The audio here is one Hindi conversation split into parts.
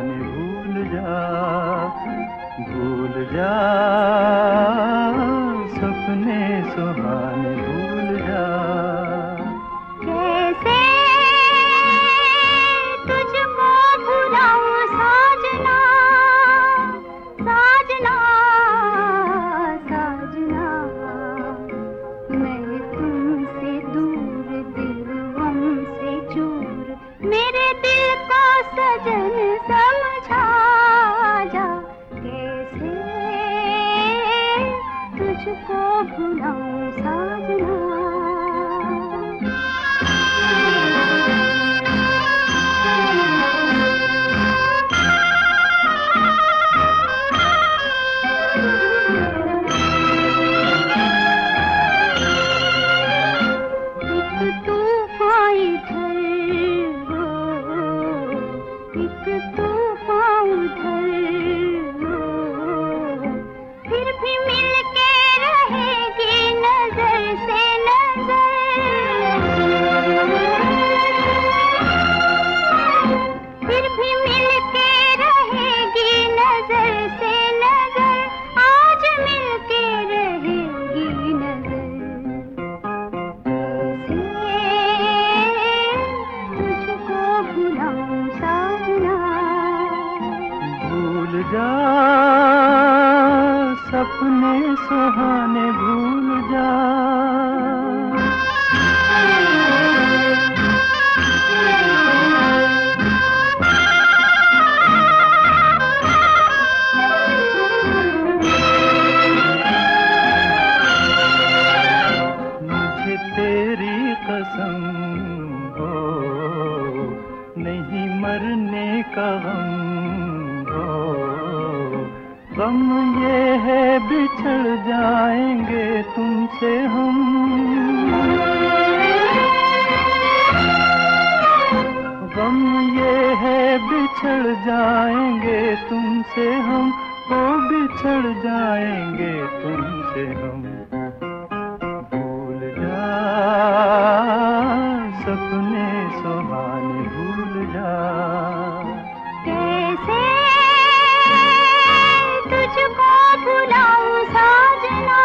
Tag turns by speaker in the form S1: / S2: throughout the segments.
S1: सुहाने भूल जा, भूल जा, सपने सुहाने भूल जा।
S2: कैसे तुझको भुलाऊं साजना, साजना, साजना, मैं तुमसे दूर, दिल हमसे चूर, मेरे दिल को सजन समझा जा। कैसे तुझको भुलाऊं साजना।
S1: भूल जा, सपने सुहाने भूल जा। मुझे तेरी कसम हो, नहीं मरने का गम ये है बिछड़ जाएंगे तुमसे हम। गम ये है बिछड़ जाएंगे तुमसे हम, ओ बिछड़ जाएंगे तुमसे हम। भूल जा, सपने सुहाने भूल जा।
S2: कैसे तुझको भुलाऊं साजना।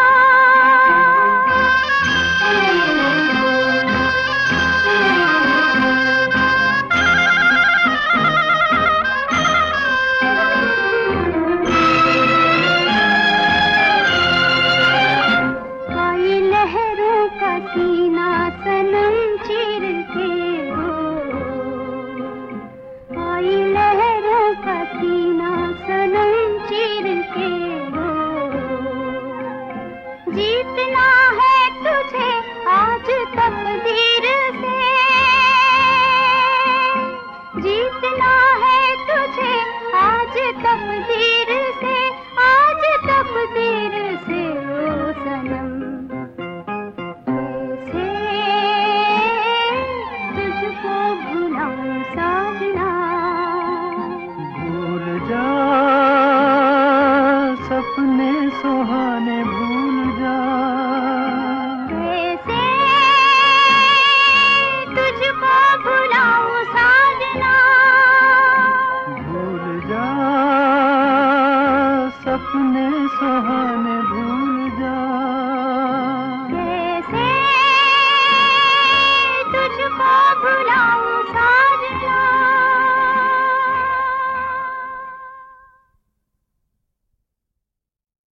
S2: आई लहरों का सीना सनम चीर के हो, आई लहरों का सीना सनम चीर के हो। जीतना है तुझे आज तकदीर से, जीतना है तुझे आज तकदीर से, आज तकदीर से ओ सनम। कैसे तुझको भुलाऊं साजना।
S1: भूल जा, सपने सुहाने भूल जा।
S2: कैसे तुझको भुलाऊं साजना।
S1: भूल जा, सपने सुहाने